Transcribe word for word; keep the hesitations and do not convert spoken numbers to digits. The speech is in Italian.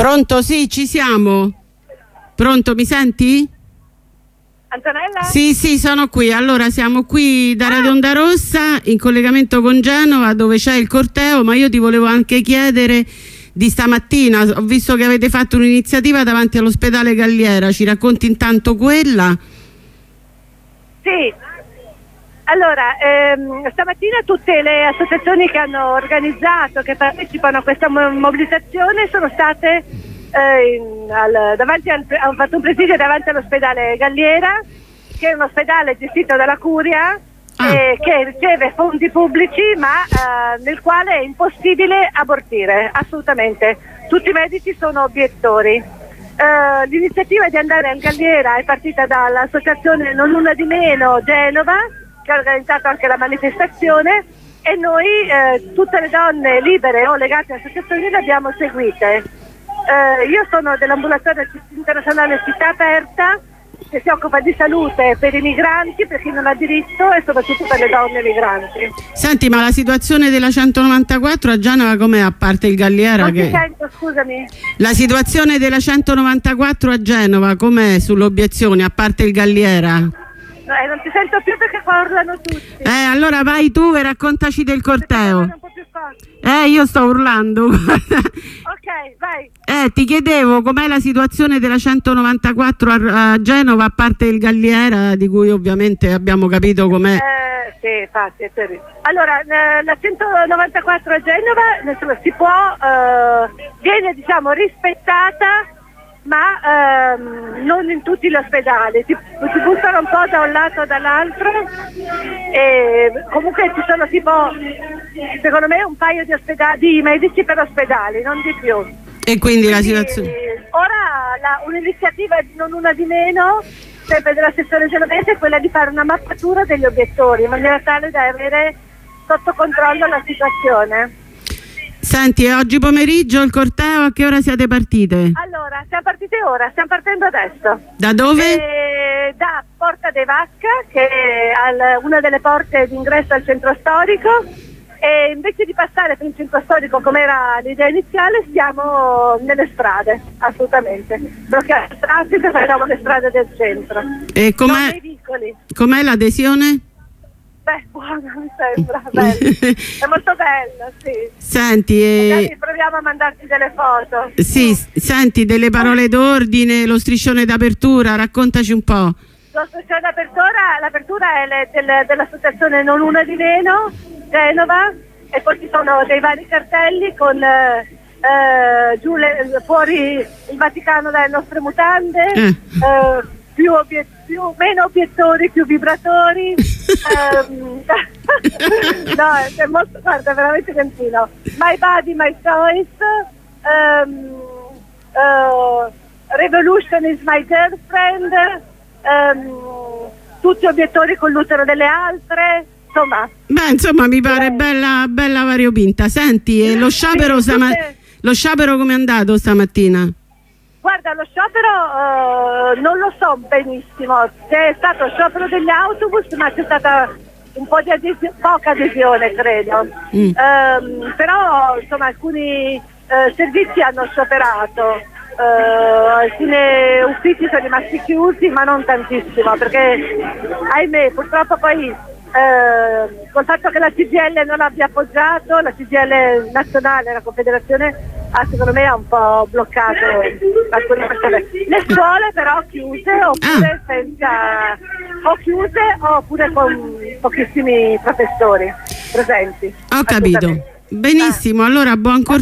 Pronto? Sì, ci siamo. Pronto, mi senti? Antonella? Sì, sì, sono qui. Allora, siamo qui da Radio Onda Rossa in collegamento con Genova, dove c'è il corteo, ma io ti volevo anche chiedere di stamattina. Ho visto che avete fatto un'iniziativa davanti all'ospedale Galliera, ci racconti intanto quella? Sì. Allora, ehm, stamattina tutte le associazioni che hanno organizzato, che partecipano a questa mobilitazione sono state eh, in, al, davanti al, hanno fatto un presidio davanti all'ospedale Galliera, che è un ospedale gestito dalla Curia, ah. eh, che riceve fondi pubblici, ma eh, nel quale è impossibile abortire, assolutamente. Tutti i medici sono obiettori. Eh, l'iniziativa di andare al Galliera è partita dall'associazione Non Una di Meno Genova, che ha organizzato anche la manifestazione, e noi eh, tutte le donne libere o legate alle associazioni le abbiamo seguite. Eh, io sono dell'ambulatorio internazionale Città Aperta, che si occupa di salute per i migranti, per chi non ha diritto, e soprattutto per le donne migranti. Senti, ma la situazione della centonovantaquattro a Genova com'è, a parte il Galliera? Non che... ti sento, scusami. La situazione della centonovantaquattro a Genova com'è sull'obiezione, a parte il Galliera? Eh, non ti sento più perché qua urlano tutti. Eh, allora vai tu e raccontaci del corteo. Un po' più forte. Eh, io sto urlando. Ok, vai. Eh, ti chiedevo com'è la situazione della centonovantaquattro a, a Genova, a parte il Galliera, di cui ovviamente abbiamo capito com'è. Eh, sì, infatti, è terribile. Allora, eh, la centonovantaquattro a Genova, insomma, si può, eh, viene diciamo rispettata, ma ehm, non in tutti gli ospedali, si, si buttano un po' da un lato o dall'altro, e comunque ci sono tipo, secondo me, un paio di, ospedali, di medici per ospedali, non di più. E quindi, quindi la situazione? Ora un'iniziativa Non Una di Meno, sempre della sezione genovese, è quella di fare una mappatura degli obiettori, in maniera tale da avere sotto controllo la situazione. Senti, oggi pomeriggio il corteo, a che ora siete partite? Allora, siamo partite ora, stiamo partendo adesso. Da dove? E da Porta dei Vacca, che è al, una delle porte d'ingresso al centro storico, e invece di passare per il centro storico come era l'idea iniziale, stiamo nelle strade, assolutamente. Blocchiamo il traffico e facciamo le strade del centro. E com'è, com'è l'adesione? Beh, buona, mi sembra, bella. È molto bella, sì. Senti, e... proviamo a mandarti delle foto. Sì, senti, delle parole d'ordine, lo striscione d'apertura, raccontaci un po'. Lo striscione d'apertura, l'apertura è le, del, dell'associazione Non Una di Meno, Genova, e poi ci sono dei vari cartelli con eh, eh, giù le, fuori il Vaticano dalle nostre mutande, eh. Eh, più, obiet più meno obiettori, più vibratori. um, no, è molto, guarda, veramente contino. My body, my choice. Um, uh, revolution is my girlfriend. Um, tutti obiettori con l'utero delle altre. Insomma, beh, insomma, mi pare eh. bella, bella variopinta. Senti, e lo sciopero, sì, tutte... lo sciopero come è andato stamattina? Guarda, lo sciopero uh, non lo so benissimo, c'è stato sciopero degli autobus, ma c'è stata un po' di adesione, poca adesione credo, mm. um, però insomma alcuni uh, servizi hanno scioperato, uh, alcuni uffici sono rimasti chiusi, ma non tantissimo, perché ahimè purtroppo poi uh, col fatto che la C G I L non abbia appoggiato, la C G I L nazionale, la Confederazione, Ah, secondo me ha un po' bloccato alcune persone. Le scuole però chiuse, oppure ah. senza, o chiuse oppure con pochissimi professori presenti. Ho capito. Benissimo, allora buon corso.